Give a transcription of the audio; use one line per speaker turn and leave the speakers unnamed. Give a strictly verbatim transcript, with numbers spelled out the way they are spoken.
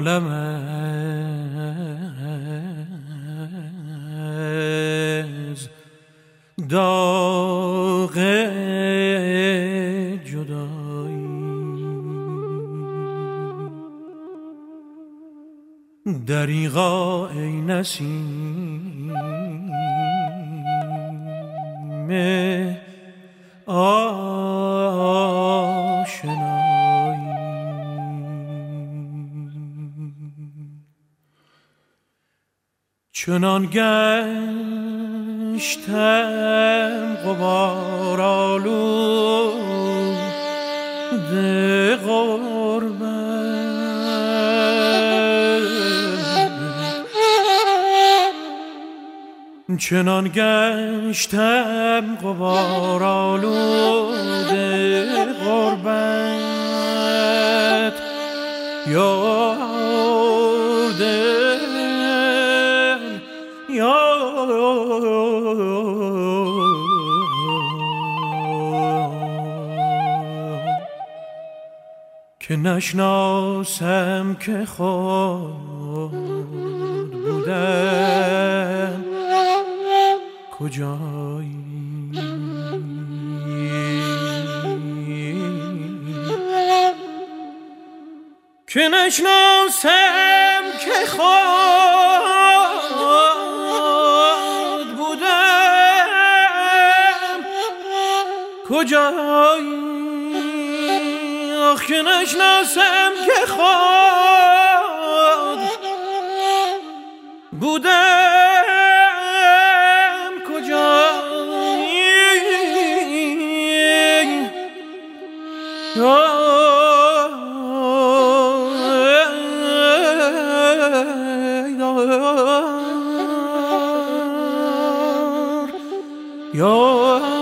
عالم از داغ جدایی دریغا ای نسیم آشنایی چنان گشتم غبارآلود غربت چنان گشتم غبارآلود غربت یار دل یار که نشناسم که خود بودم کجایی که نشناسم که خود بودم کجایی آخ که نشناسم که خود بودم کجایی یار یار